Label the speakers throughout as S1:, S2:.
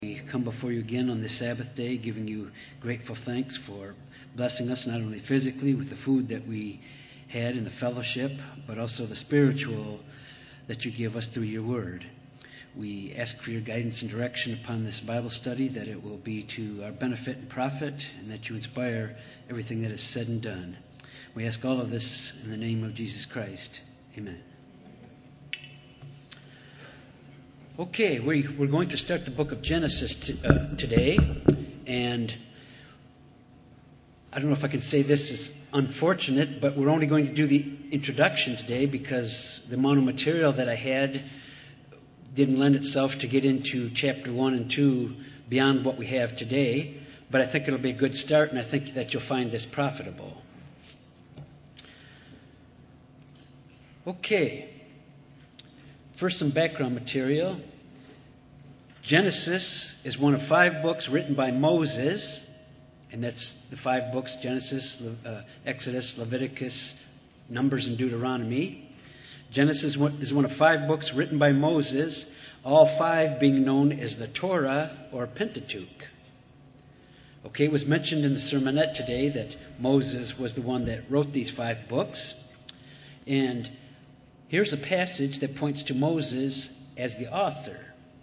S1: We come before you again on this Sabbath day, giving you grateful thanks for blessing us not only physically with the food that we had in the fellowship, but also the spiritual that you give us through your word. We ask for your guidance and direction upon this Bible study, that it will be to our benefit and profit, and that you inspire everything that is said and done. We ask all of this in the name of Jesus Christ. Amen. Okay, we're going to start the book of Genesis today, and I don't know if I can say this is unfortunate, but we're only going to do the introduction today because the amount of material that I had didn't lend itself to get into chapter 1 and 2 beyond what we have today, but I think it'll be a good start, and I think that you'll find this profitable. Okay. First, some background material. Genesis is one of 5 books written by Moses, and that's the 5 books: Genesis, Exodus, Leviticus, Numbers, and Deuteronomy. Genesis is one of 5 books written by Moses, all 5 being known as the Torah or Pentateuch. Okay, it was mentioned in the sermonette today that Moses was the one that wrote these 5 books, and here's a passage that points to Moses as the author.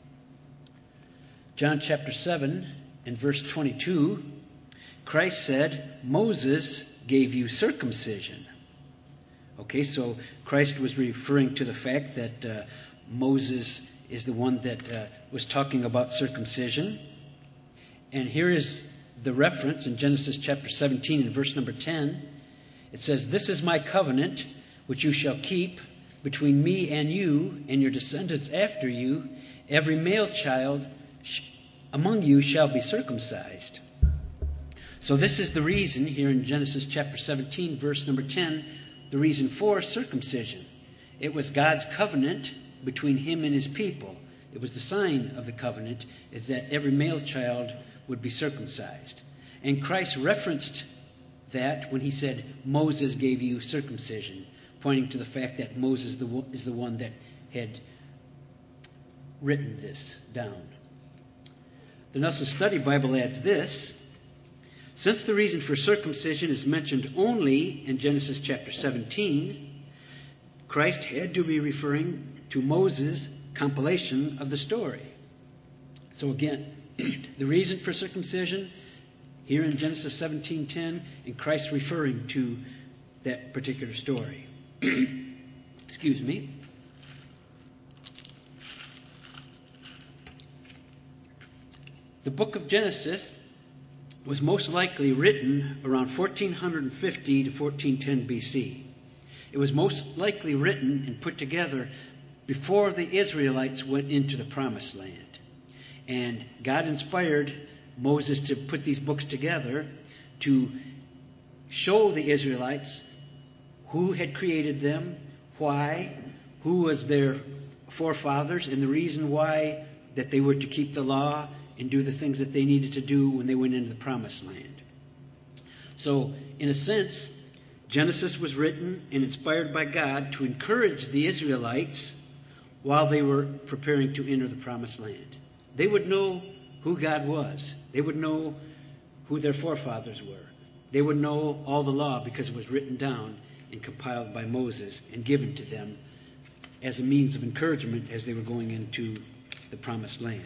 S1: John chapter 7 and verse 22, Christ said, "Moses gave you circumcision." Okay, so Christ was referring to the fact that Moses is the one that was talking about circumcision. And here is the reference in Genesis chapter 17 and verse number 10. It says, "This is my covenant which you shall keep between me and you and your descendants after you. Every male child among you shall be circumcised." So this is the reason here in Genesis chapter 17, verse number 10, the reason for circumcision. It was God's covenant between him and his people. It was the sign of the covenant, is that every male child would be circumcised. And Christ referenced that when he said, "Moses gave you circumcision," pointing to the fact that Moses is the one that had written this down. The Nelson Study Bible adds this: since the reason for circumcision is mentioned only in Genesis chapter 17, Christ had to be referring to Moses' compilation of the story. So again, the reason for circumcision here in Genesis 17:10, and Christ referring to that particular story. Excuse me. The book of Genesis was most likely written around 1450 to 1410 BC. It was most likely written and put together before the Israelites went into the Promised Land. And God inspired Moses to put these books together to show the Israelites who had created them, why, who was their forefathers, and the reason why that they were to keep the law and do the things that they needed to do when they went into the Promised Land. So, in a sense, Genesis was written and inspired by God to encourage the Israelites while they were preparing to enter the Promised Land. They would know who God was. They would know who their forefathers were. They would know all the law because it was written down and compiled by Moses and given to them as a means of encouragement as they were going into the Promised Land.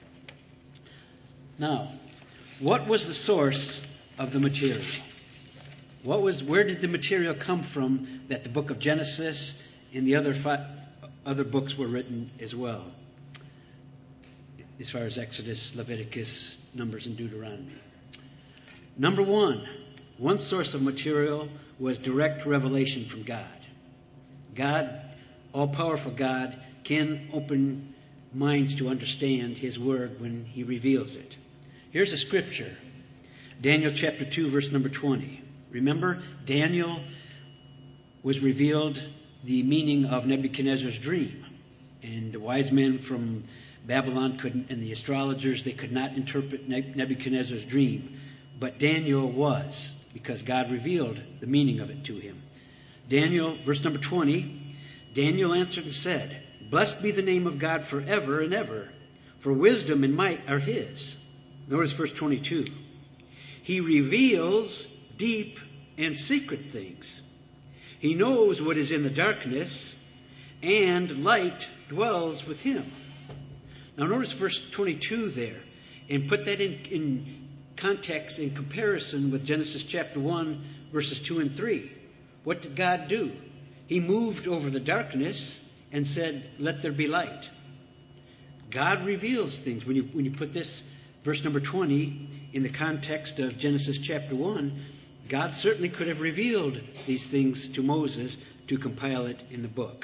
S1: Now, what was the source of the material? Where did the material come from that the book of Genesis and the other books were written as well, as far as Exodus, Leviticus, Numbers, and Deuteronomy? Number one source of material was direct revelation from God. God, all-powerful God, can open minds to understand his word when he reveals it. Here's a scripture, Daniel chapter 2, verse number 20. Remember, Daniel was revealed the meaning of Nebuchadnezzar's dream. And the wise men from Babylon and the astrologers, they could not interpret Nebuchadnezzar's dream. But Daniel was, because God revealed the meaning of it to him. Daniel, verse number 20, Daniel answered and said, "Blessed be the name of God forever and ever, For wisdom and might are his. Notice verse 22. He reveals deep and secret things. He knows what is in the darkness, and light dwells with him. Now notice verse 22 there, and put that in context, in comparison with Genesis chapter 1, verses 2 and 3. What did God do? He moved over the darkness and said, let there be light. God reveals things. When you put this, verse number 20, in the context of Genesis chapter 1, God certainly could have revealed these things to Moses to compile it in the book.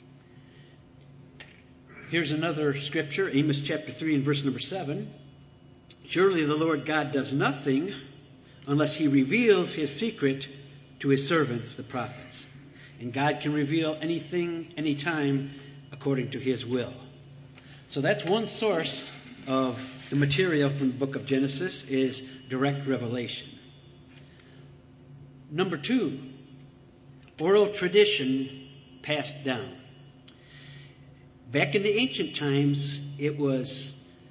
S1: Here's another scripture, Amos chapter 3 and verse number 7. Surely the Lord God does nothing unless he reveals his secret to his servants, the prophets. And God can reveal anything, anytime, according to his will. So that's one source of the material from the book of Genesis, is direct revelation. Number 2, oral tradition passed down. Back in the ancient times, it was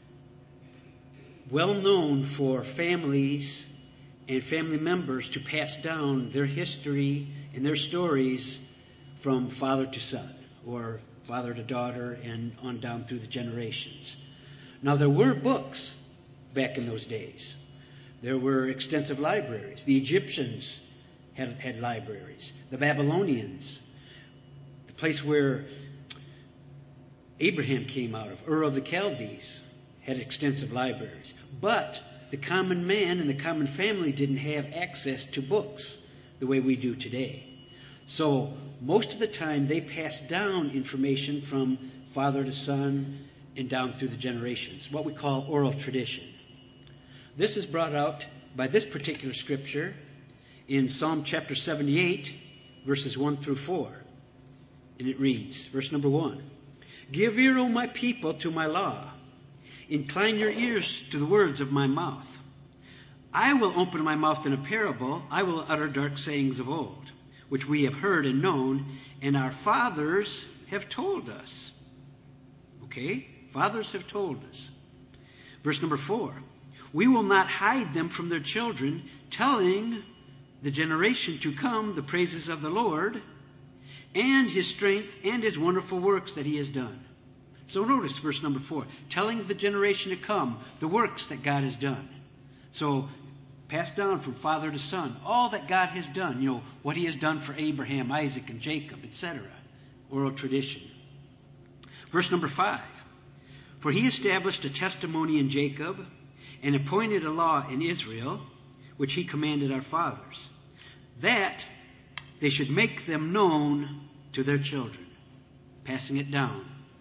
S1: well known for families and family members to pass down their history and their stories from father to son, or father to daughter, and on down through the generations. Now, there were books back in those days. There were extensive libraries. The Egyptians had libraries. The Babylonians, the place where Abraham came out of, Ur of the Chaldees, had extensive libraries. But the common man and the common family didn't have access to books the way we do today. So most of the time they passed down information from father to son and down through the generations, what we call oral tradition. This is brought out by this particular scripture in Psalm chapter 78, verses 1 through 4. And it reads, verse number 1, Give ear, O my people, to my law. Incline your ears to the words of my mouth. I will open my mouth in a parable. I will utter dark sayings of old, which we have heard and known, and our fathers have told us. Okay? Fathers have told us. Verse number 4. We will not hide them from their children, telling the generation to come the praises of the Lord and his strength and his wonderful works that he has done. So notice verse number 4, telling the generation to come the works that God has done. So passed down from father to son, all that God has done, what he has done for Abraham, Isaac, and Jacob, etc. Oral tradition. Verse number 5, For he established a testimony in Jacob and appointed a law in Israel, which he commanded our fathers, that they should make them known to their children, passing it down.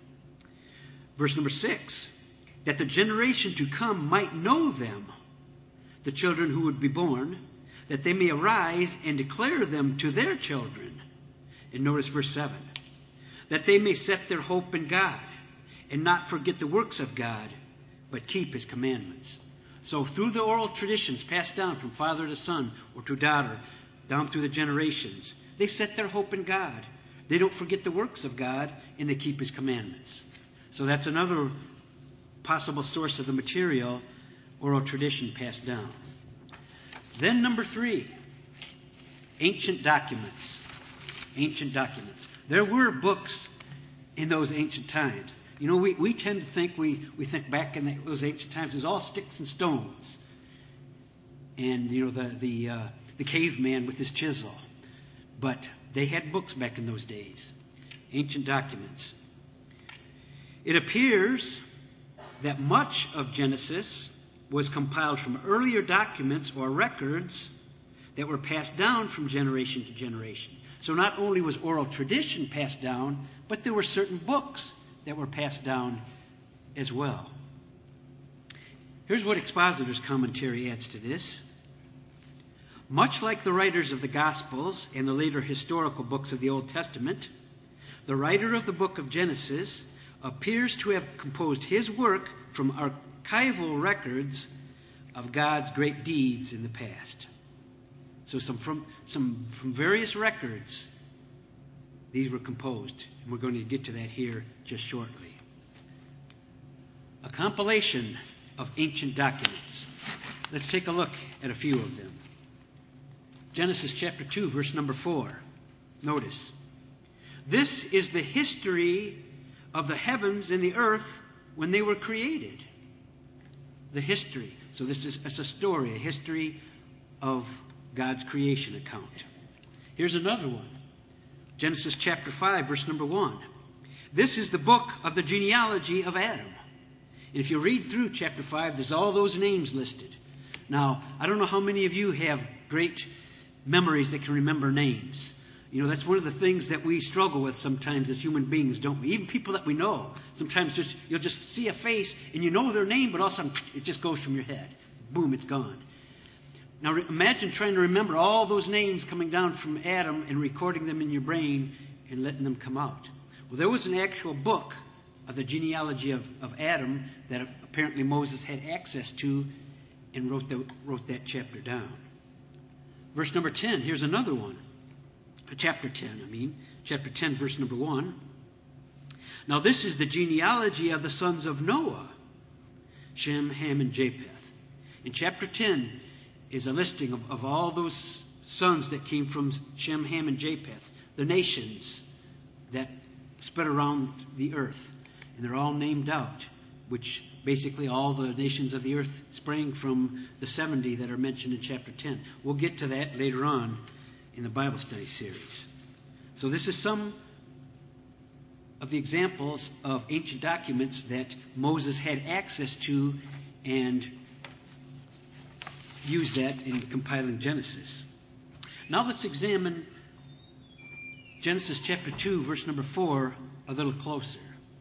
S1: Verse number 6, that the generation to come might know them, the children who would be born, that they may arise and declare them to their children. And notice verse 7, that they may set their hope in God and not forget the works of God, but keep his commandments. So through the oral traditions passed down from father to son or to daughter, down through the generations, they set their hope in God. They don't forget the works of God, and they keep his commandments. So that's another possible source of the material, oral tradition passed down. Then number 3, ancient documents. Ancient documents. There were books in those ancient times. We tend to think, we think back in those ancient times, it was all sticks and stones. And, the caveman with his chisel. But they had books back in those days. Ancient documents. It appears that much of Genesis was compiled from earlier documents or records that were passed down from generation to generation. So not only was oral tradition passed down, but there were certain books that were passed down as well. Here's what Expositor's commentary adds to this. Much like the writers of the Gospels and the later historical books of the Old Testament, the writer of the book of Genesis appears to have composed his work from archival records of God's great deeds in the past. So from various records, these were composed. And we're going to get to that here just shortly. a compilation of ancient documents. Let's take a look at a few of them. Genesis chapter 2, verse number 4. Notice, this is the history of the heavens and the earth when they were created. The history. So it's a story, a history of God's creation account. Here's another one. Genesis chapter 5, verse number 1. This is the book of the genealogy of Adam. And if you read through chapter 5, there's all those names listed. Now, I don't know how many of you have great memories that can remember names. You know, that's one of the things that we struggle with sometimes as human beings, don't we? Even people that we know. Sometimes you'll just see a face and you know their name, but all of a sudden it just goes from your head. Boom, it's gone. Now imagine trying to remember all those names coming down from Adam and recording them in your brain and letting them come out. Well, there was an actual book of the genealogy of Adam that apparently Moses had access to and wrote that chapter down. Verse number 10, here's another one. Chapter 10, verse number 1. Now this is the genealogy of the sons of Noah, Shem, Ham, and Japheth. In chapter 10 is a listing of all those sons that came from Shem, Ham, and Japheth, the nations that spread around the earth. And they're all named out, which basically all the nations of the earth sprang from the 70 that are mentioned in chapter 10. We'll get to that later on in the Bible study series. So this is some of the examples of ancient documents that Moses had access to and used that in compiling Genesis. Now let's examine Genesis chapter 2, verse number 4 a little closer.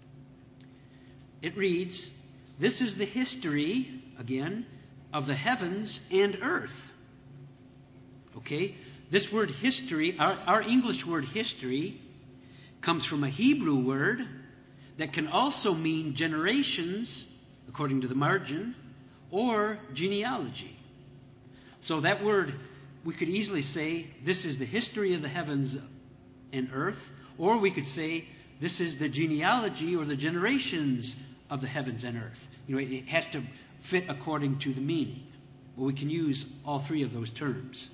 S1: It reads, this is the history, again, of the heavens and earth. Okay? This word history, our English word history, comes from a Hebrew word that can also mean generations, according to the margin, or genealogy. So that word, we could easily say, this is the history of the heavens and earth, or we could say, this is the genealogy or the generations of the heavens and earth. You know, it has to fit according to the meaning. Well, we can use all three of those terms.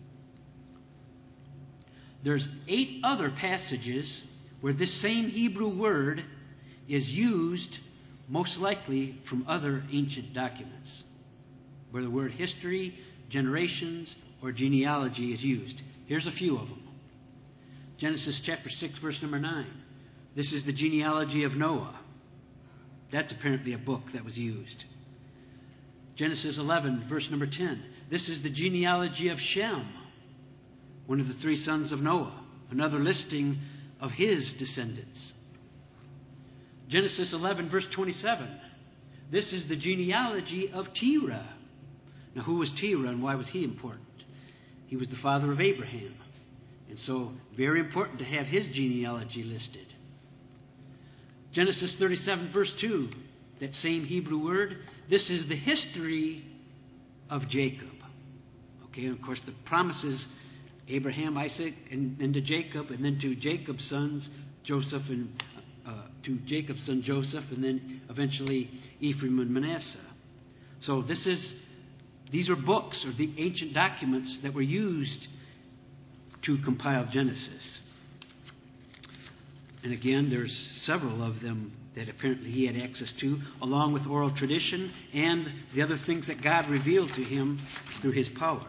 S1: There's 8 other passages where this same Hebrew word is used, most likely from other ancient documents, where the word history, generations, or genealogy is used. Here's a few of them. Genesis chapter 6, verse number 9. This is the genealogy of Noah. That's apparently a book that was used. Genesis 11, verse number 10. This is the genealogy of Shem, one of the 3 sons of Noah, another listing of his descendants. Genesis 11, verse 27. This is the genealogy of Terah. Now, who was Terah and why was he important? He was the father of Abraham. And so, very important to have his genealogy listed. Genesis 37, verse 2. That same Hebrew word. This is the history of Jacob. Okay, and of course the promises Abraham, Isaac, and then to Jacob, and then to Jacob's sons, Joseph, and to Jacob's son Joseph, and then eventually Ephraim and Manasseh. So these are books or the ancient documents that were used to compile Genesis. And again, there's several of them that apparently he had access to, along with oral tradition and the other things that God revealed to him through his power.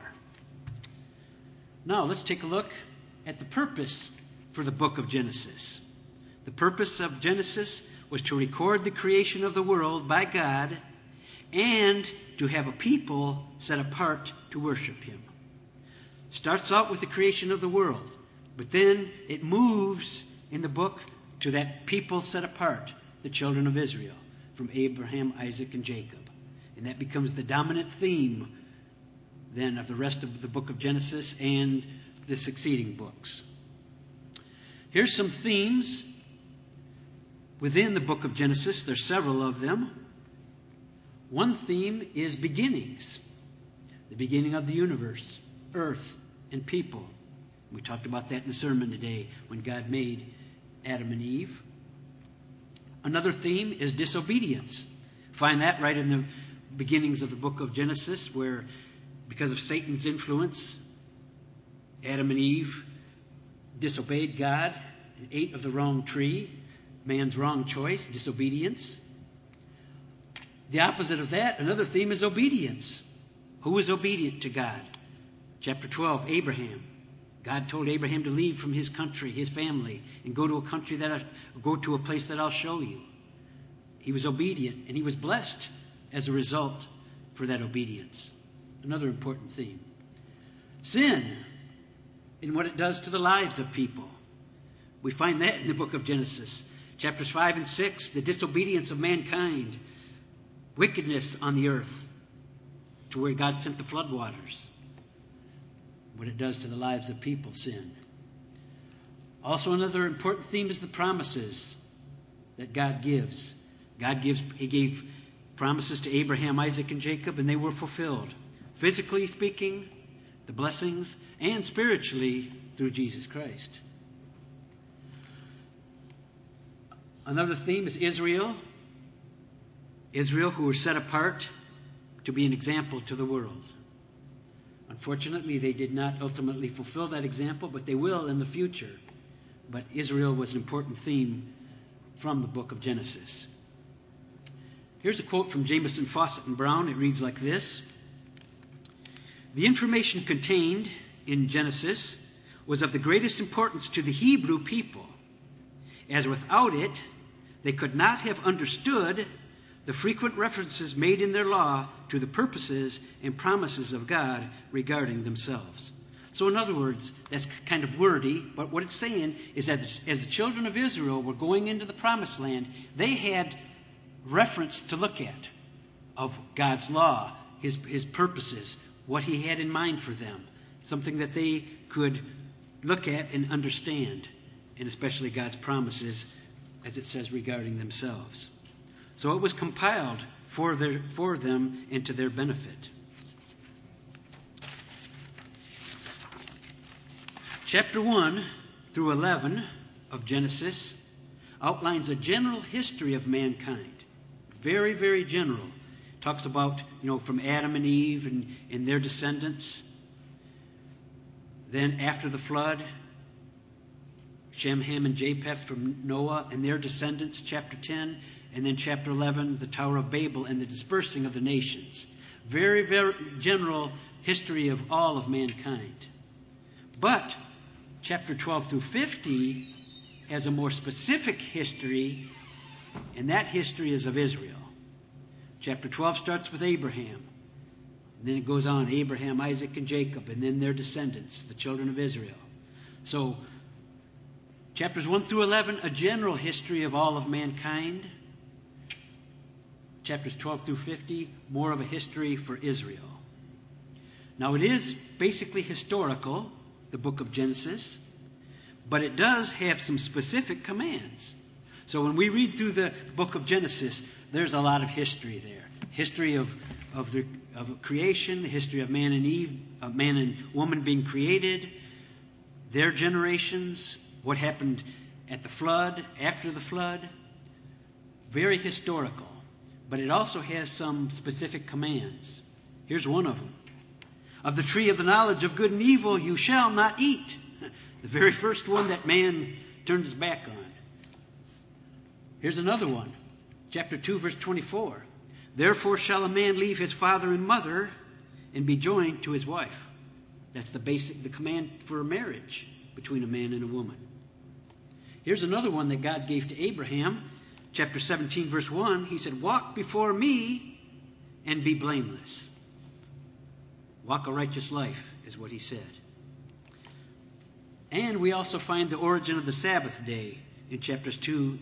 S1: Now, let's take a look at the purpose for the book of Genesis. The purpose of Genesis was to record the creation of the world by God and to have a people set apart to worship him. Starts out with the creation of the world, but then it moves in the book to that people set apart, the children of Israel, from Abraham, Isaac, and Jacob. And that becomes the dominant theme then of the rest of the book of Genesis and the succeeding books. Here's some themes within the book of Genesis. There's several of them. One theme is beginnings. The beginning of the universe, earth, and people. We talked about that in the sermon today when God made Adam and Eve. Another theme is disobedience. find that right in the beginnings of the book of Genesis, where because of Satan's influence, Adam and Eve disobeyed God and ate of the wrong tree, man's wrong choice, disobedience. The opposite of that, another theme, is obedience. Who was obedient to God? Chapter 12, Abraham. God told Abraham to leave from his country, his family, and go to a place that I'll show you. He was obedient, and he was blessed as a result for that obedience. Another important theme. Sin and what it does to the lives of people. We find that in the book of Genesis. Chapters 5 and 6, the disobedience of mankind, wickedness on the earth, to where God sent the floodwaters. What it does to the lives of people, sin. Also, another important theme is the promises that God gives. He gave promises to Abraham, Isaac, and Jacob, and they were fulfilled. Physically speaking, the blessings, and spiritually through Jesus Christ. Another theme is Israel. Israel, who were set apart to be an example to the world. Unfortunately, they did not ultimately fulfill that example, but they will in the future. But Israel was an important theme from the book of Genesis. Here's a quote from Jamieson, Fawcett, and Brown. It reads like this. The information contained in Genesis was of the greatest importance to the Hebrew people, as without it, they could not have understood the frequent references made in their law to the purposes and promises of God regarding themselves. So in other words, that's kind of wordy, but what it's saying is that as the children of Israel were going into the promised land, they had reference to look at of God's law, his purposes, what he had in mind for them, something that they could look at and understand, and especially God's promises, as it says, regarding themselves. So it was compiled for them and to their benefit. Chapter 1 through 11 of Genesis outlines a general history of mankind. Very, very general. Talks about, from Adam and Eve and their descendants. Then after the flood, Shem, Ham, and Japheth from Noah and their descendants, chapter 10. And then chapter 11, the Tower of Babel and the dispersing of the nations. Very, very general history of all of mankind. But chapter 12 through 50 has a more specific history, and that history is of Israel. Chapter 12 starts with Abraham. And then it goes on, Abraham, Isaac, and Jacob, and then their descendants, the children of Israel. So, chapters 1 through 11, a general history of all of mankind. Chapters 12 through 50, more of a history for Israel. Now, it is basically historical, the book of Genesis, but it does have some specific commands. So when we read through the book of Genesis, there's a lot of history there. History of creation, the history of man and Eve, of man and woman being created, their generations, what happened at the flood, after the flood. Very historical. But it also has some specific commands. Here's one of them. Of the tree of the knowledge of good and evil you shall not eat. The very first one that man turned his back on. Here's another one. Chapter 2, verse 24. Therefore shall a man leave his father and mother and be joined to his wife. That's the command for a marriage between a man and a woman. Here's another one that God gave to Abraham. Chapter 17, verse 1, he said, walk before me and be blameless. Walk a righteous life is what he said. And we also find the origin of the Sabbath day in chapter 2,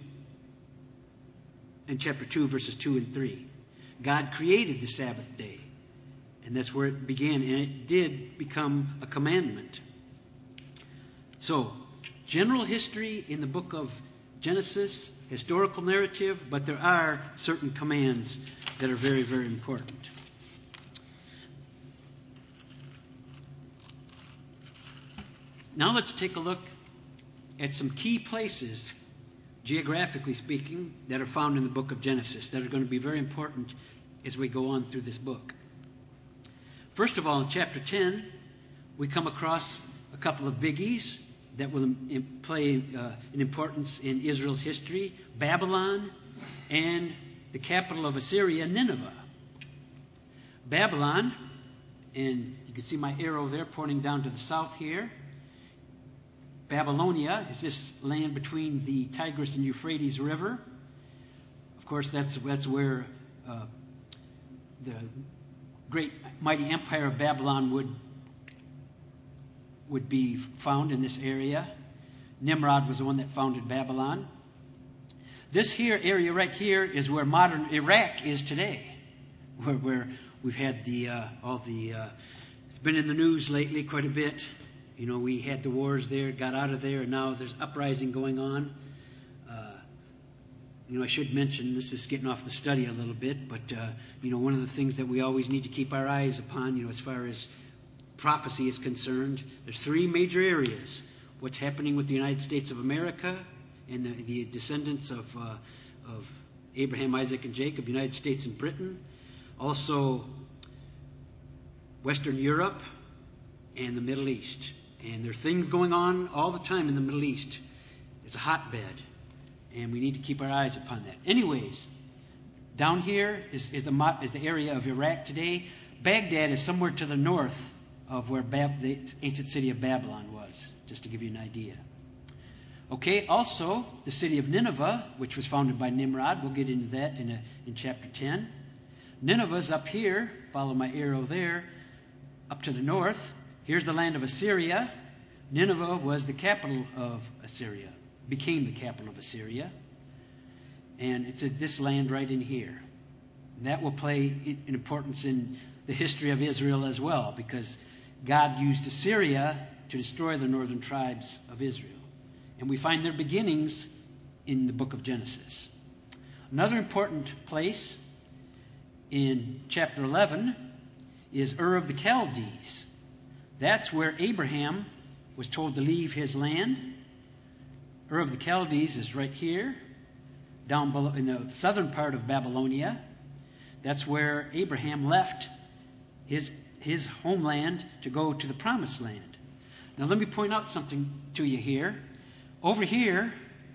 S1: verses 2 and 3. God created the Sabbath day, and that's where it began, and it did become a commandment. So, general history in the book of Genesis, historical narrative, but there are certain commands that are very, very important. Now let's take a look at some key places geographically speaking, that are found in the book of Genesis that are going to be very important as we go on through this book. First of all, in chapter 10, we come across a couple of biggies that will play an importance in Israel's history: Babylon and the capital of Assyria, Nineveh. Babylon, and you can see my arrow there pointing down to the south here. Babylonia is this land between the Tigris and Euphrates River. Of course, that's where the great mighty empire of Babylon would be found, in this area. Nimrod was the one that founded Babylon. This here area right here is where modern Iraq is today, where we've had it's been in the news lately quite a bit. You know, we had the wars there, got out of there, and now there's uprising going on. I should mention, this is getting off the study a little bit, but, one of the things that we always need to keep our eyes upon, as far as prophecy is concerned, there's three major areas: what's happening with the United States of America and the descendants of Abraham, Isaac, and Jacob, United States and Britain; also Western Europe and the Middle East. And there are things going on all the time in the Middle East. It's a hotbed, and we need to keep our eyes upon that. Anyways, down here is the area of Iraq today. Baghdad is somewhere to the north of where the ancient city of Babylon was, just to give you an idea. Okay, also the city of Nineveh, which was founded by Nimrod. We'll get into that in chapter 10. Nineveh's up here. Follow my arrow there. Up to the north. Here's the land of Assyria. Nineveh was the capital of Assyria, became the capital of Assyria. And it's this land right in here. That will play an importance in the history of Israel as well, because God used Assyria to destroy the northern tribes of Israel. And we find their beginnings in the book of Genesis. Another important place in chapter 11 is Ur of the Chaldees. That's where Abraham was told to leave his land. Ur of the Chaldees is right here, down below in the southern part of Babylonia. That's where Abraham left his homeland to go to the Promised Land. Now let me point out something to you here. Over here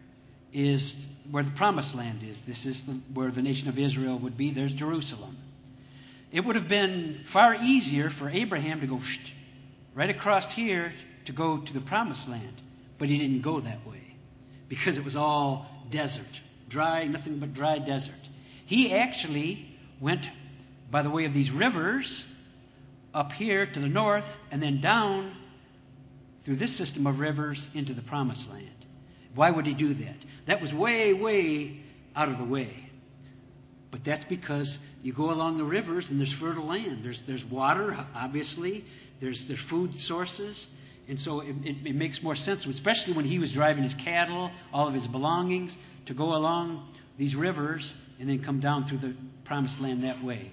S1: is where the Promised Land is. This is where the nation of Israel would be. There's Jerusalem. It would have been far easier for Abraham to go right across here to go to the Promised Land. But he didn't go that way, because it was all desert, dry, nothing but dry desert. He actually went by the way of these rivers up here to the north, and then down through this system of rivers into the Promised Land. Why would he do that? That was way, way out of the way. But that's because you go along the rivers and there's fertile land. There's water, obviously. There's food sources. And so it makes more sense, especially when he was driving his cattle, all of his belongings, to go along these rivers and then come down through the Promised Land that way.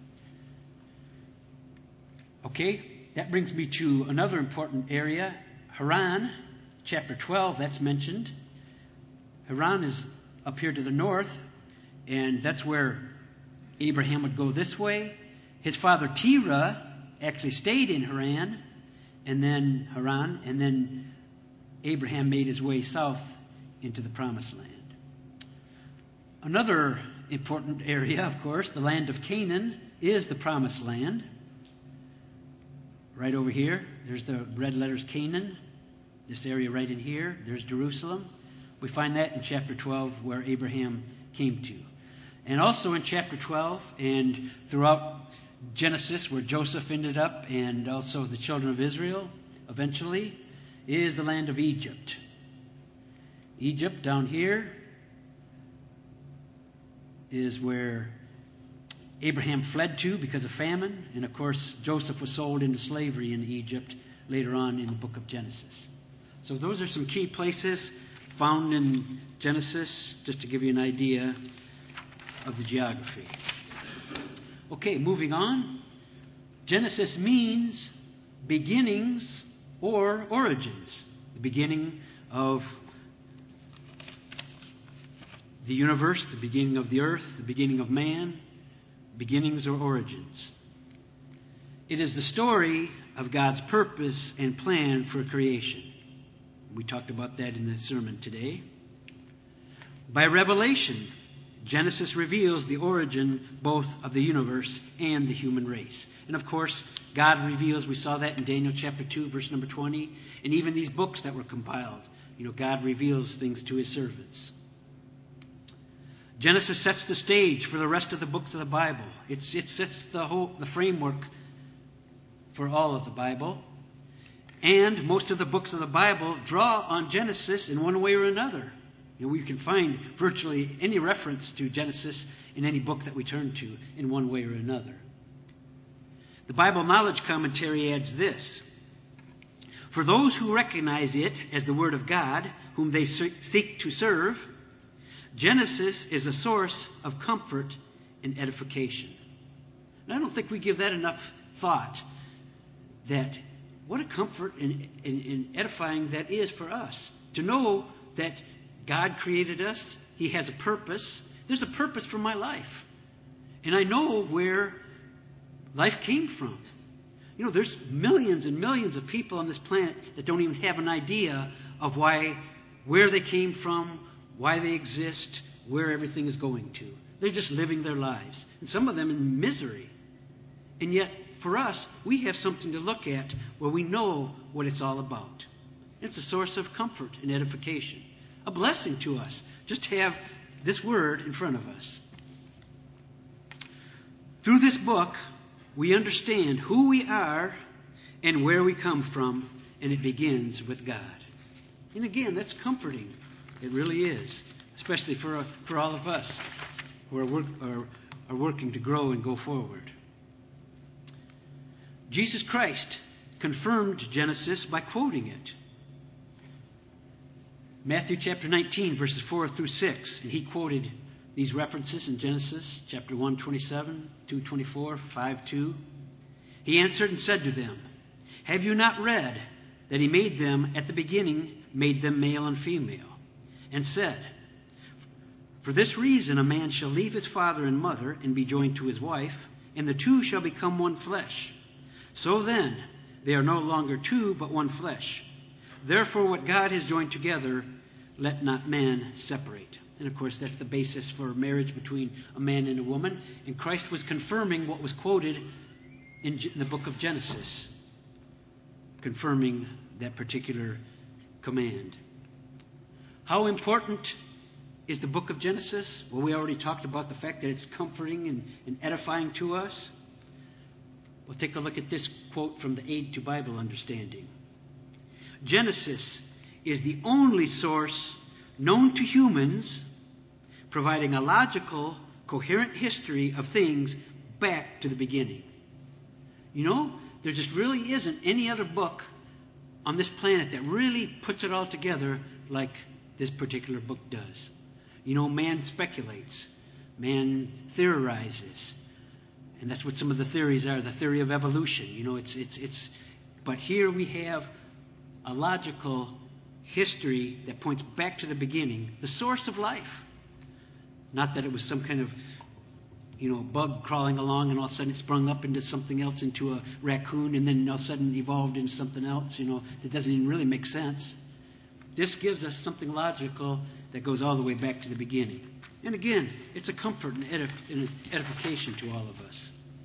S1: Okay, that brings me to another important area, Haran, chapter 12, that's mentioned. Haran is up here to the north, and that's where Abraham would go this way. His father Terah actually stayed in Haran, and then Abraham made his way south into the Promised Land. Another important area, of course, the land of Canaan, is the Promised Land. Right over here, there's the red letters Canaan. This area right in here, there's Jerusalem. We find that in chapter 12 where Abraham came to. And also in chapter 12 and throughout Genesis where Joseph ended up, and also the children of Israel eventually, is the land of Egypt. Egypt down here is where Abraham fled to because of famine. And of course, Joseph was sold into slavery in Egypt later on in the book of Genesis. So those are some key places found in Genesis, just to give you an idea of the geography. Okay, moving on. Genesis means beginnings or origins. The beginning of the universe, the beginning of the earth, the beginning of man, beginnings or origins. It is the story of God's purpose and plan for creation. We talked about that in the sermon today. By revelation, Genesis reveals the origin both of the universe and the human race. And of course, God reveals, we saw that in Daniel chapter 2, verse number 20, and even these books that were compiled. God reveals things to his servants. Genesis sets the stage for the rest of the books of the Bible. It sets the framework for all of the Bible. And most of the books of the Bible draw on Genesis in one way or another. We can find virtually any reference to Genesis in any book that we turn to in one way or another. The Bible Knowledge Commentary adds this: for those who recognize it as the Word of God, whom they seek to serve, Genesis is a source of comfort and edification. And I don't think we give that enough thought, that what a comfort and edifying that is for us. To know that God created us, He has a purpose. There's a purpose for my life. And I know where life came from. There's millions and millions of people on this planet that don't even have an idea of where they came from, why they exist, where everything is going to. They're just living their lives. And some of them in misery. And yet, for us, we have something to look at where we know what it's all about. It's a source of comfort and edification. A blessing to us just to have this word in front of us. Through this book, we understand who we are and where we come from, and it begins with God. And again, that's comforting. It really is, especially for all of us who are working to grow and go forward. Jesus Christ confirmed Genesis by quoting it. Matthew chapter 19, verses 4 through 6. And he quoted these references in Genesis chapter 1, 27, 2, 24, 5, 2. He answered and said to them, have you not read that he made them at the beginning, made them male and female, and said, for this reason a man shall leave his father and mother and be joined to his wife, and the two shall become one flesh. So then, they are no longer two, but one flesh. Therefore, what God has joined together, let not man separate. And of course, that's the basis for marriage between a man and a woman. And Christ was confirming what was quoted in the book of Genesis, confirming that particular command. How important is the book of Genesis? Well, we already talked about the fact that it's comforting and edifying to us. We'll take a look at this quote from the Aid to Bible Understanding. Genesis is the only source known to humans providing a logical, coherent history of things back to the beginning. There just really isn't any other book on this planet that really puts it all together like this particular book does. Man speculates. Man theorizes. And that's what some of the theories are, the theory of evolution. But here we have a logical history that points back to the beginning, the source of life. Not that it was some kind of, bug crawling along and all of a sudden it sprung up into something else, into a raccoon, and then all of a sudden evolved into something else, that doesn't even really make sense. This gives us something logical that goes all the way back to the beginning. And again, it's a comfort and edification to all of us.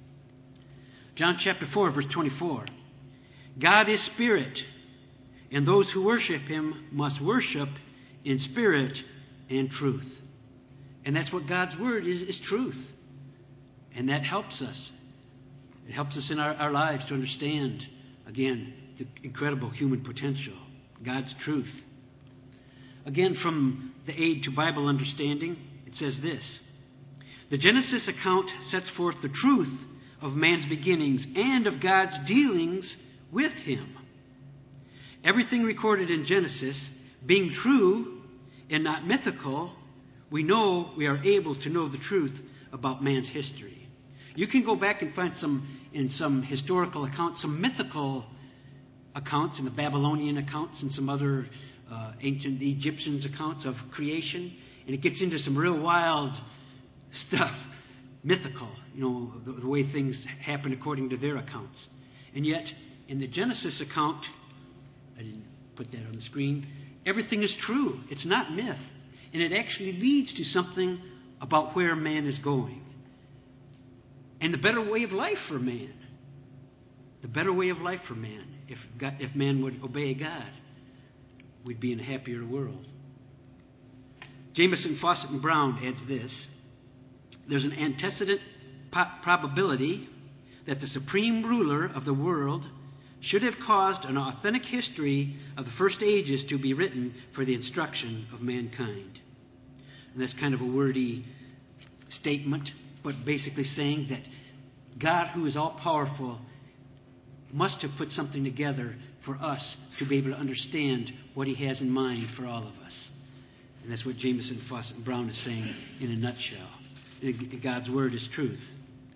S1: John chapter 4, verse 24. God is spirit, and those who worship him must worship in spirit and truth. And that's what God's word is truth. And that helps us. It helps us in our lives to understand, again, the incredible human potential, God's truth. Again, from the Aid to Bible Understanding, it says this: the Genesis account sets forth the truth of man's beginnings and of God's dealings with him. Everything recorded in Genesis being true and not mythical, we are able to know the truth about man's history. You can go back and find some historical accounts, some mythical accounts in the Babylonian accounts and some other ancient Egyptians accounts of creation, And it gets into some real wild stuff, mythical, the way things happen according to their accounts. And yet, in the Genesis account, I didn't put that on the screen, everything is true. It's not myth. And it actually leads to something about where man is going. And the better way of life for man. The better way of life for man. If man would obey God, we'd be in a happier world. Jameson, Fawcett, and Brown adds this. There's an antecedent probability that the supreme ruler of the world should have caused an authentic history of the first ages to be written for the instruction of mankind. And that's kind of a wordy statement, but basically saying that God, who is all-powerful, must have put something together for us to be able to understand what he has in mind for all of us. And that's what Jameson, Fawcett, and Brown is saying in a nutshell. God's word is truth.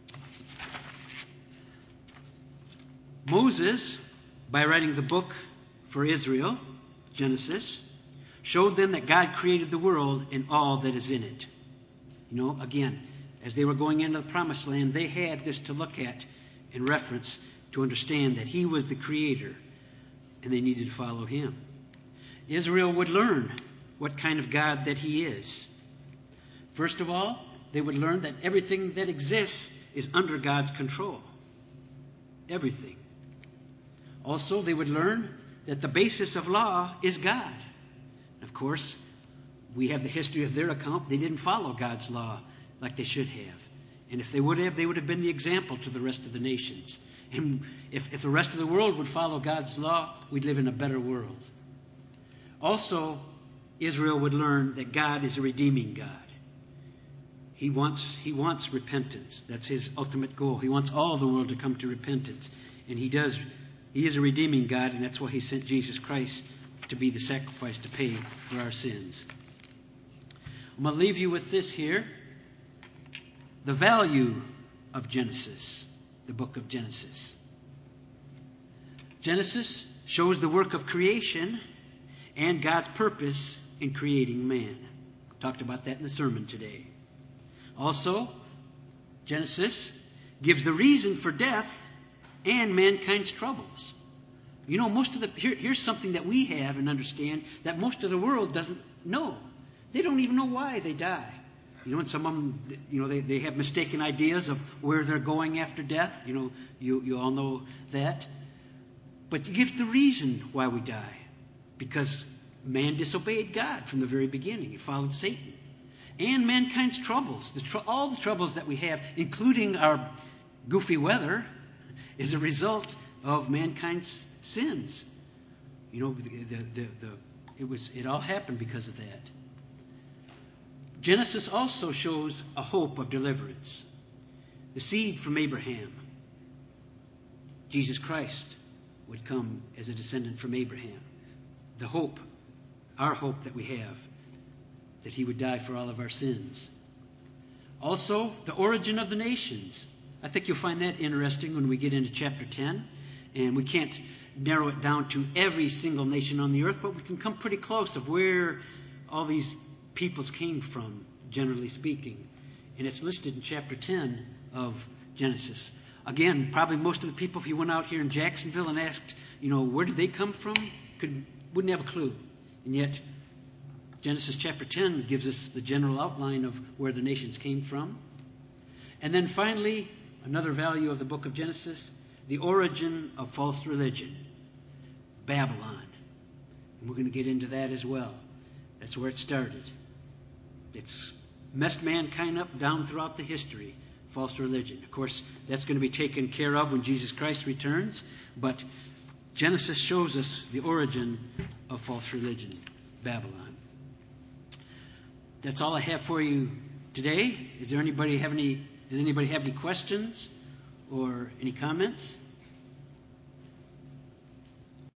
S1: Moses, by writing the book for Israel, Genesis, showed them that God created the world and all that is in it. Again, as they were going into the promised land, they had this to look at in reference to understand that he was the creator and they needed to follow him. Israel would learn what kind of God that he is. First of all, they would learn that everything that exists is under God's control. Everything. Also, they would learn that the basis of law is God. Of course, we have the history of their account. They didn't follow God's law like they should have. And if they would have been the example to the rest of the nations. And if the rest of the world would follow God's law, we'd live in a better world. Also, Israel would learn that God is a redeeming God. He wants repentance. That's his ultimate goal. He wants all the world to come to repentance. And he does. He is a redeeming God, and that's why he sent Jesus Christ to be the sacrifice to pay for our sins. I'm going to leave you with this here. The value of Genesis, the book of Genesis. Genesis shows the work of creation and God's purpose in creating man. Talked about that in the sermon today. Also, Genesis gives the reason for death and mankind's troubles. Here's something that we have and understand that most of the world doesn't know. They don't even know why they die. And some of them, they have mistaken ideas of where they're going after death. You all know that. But it gives the reason why we die. Because man disobeyed God from the very beginning. He followed Satan. And mankind's troubles, all the troubles that we have, including our goofy weather, is a result of mankind's sins. It all happened because of that. Genesis also shows a hope of deliverance. The seed from Abraham, Jesus Christ, would come as a descendant from Abraham. The hope, our hope that we have, that he would die for all of our sins. Also, the origin of the nations. I think you'll find that interesting when we get into chapter 10. And we can't narrow it down to every single nation on the earth, but we can come pretty close of where all these peoples came from, generally speaking. And it's listed in chapter 10 of Genesis. Again, probably most of the people, if you went out here in Jacksonville and asked, where did they come from, wouldn't have a clue. And yet, Genesis chapter 10 gives us the general outline of where the nations came from. And then finally, another value of the book of Genesis, the origin of false religion, Babylon. And we're going to get into that as well. That's where it started. It's messed mankind up down throughout the history, false religion. Of course, that's going to be taken care of when Jesus Christ returns, but Genesis shows us the origin of false religion, Babylon. That's all I have for you today. Does anybody have any questions or any comments?